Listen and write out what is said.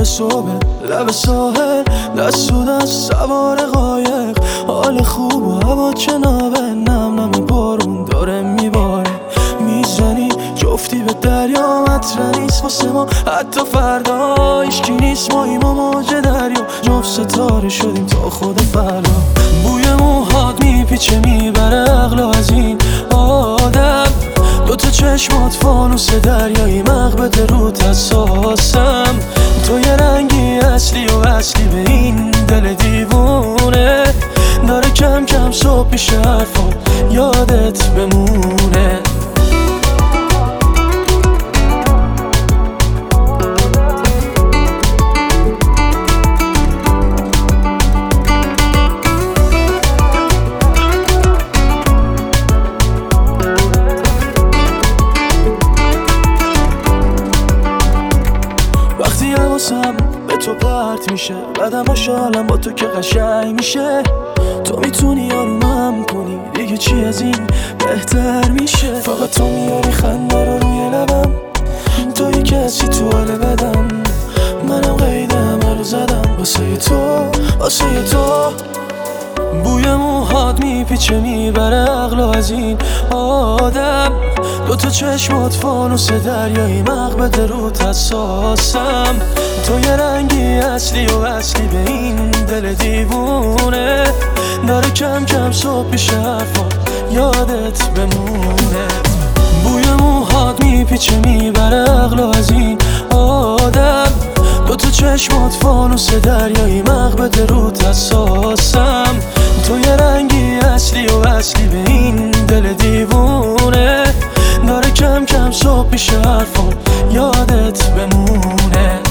صبح لب ساحل، دست تو دست سوار قایق، حال خوب و هوا جنابه، نم نم بارون داره میباره، میزنی جفتی به دریا، مطرح نیست واسه ما حتی فردا، هیچکی نیست ماییم و موج دریا، جفت ستاره شدیم تا خود فردا. بوی موهات میپیچه میبره عقلو از این آدم، دوتا چشمات فانوس دریایی، مغبت رود حساسم، تو یه رنگی اصلی و اصلی به این دل دیوونه، داره کم کم صبح میشه حرفا یادت بمونه. وقتی حواسم به تو پرت میشه، بعدم حالم با تو که قشنگ میشه، تو میتونی آرومم کنی، دیگه چی از این بهتر میشه، فقط تو میاری خنده رو روی لبم، توی کسی تو حال بدم، منم قید عملو زدم واسه تو، واسه تو. بوی موهات میپیچه میبره عقلو از این آدم، دوتا چشمات فانوس دریایی، مغبت رود حساسم، تو یه رنگی اصلی و اصلی به این دل دیوونه، داره کم کم صبح میشه حرفا یادت بمونه. بوی موهات میپیچه میبره عقلو از این آدم، دوتا چشمات فانوس دریایی، مغبت رود حساسم، تو یه رنگی اصلی و اصلی به این دل دیوونه، داره کم کم صبح میشه حرفا یادت بمونه.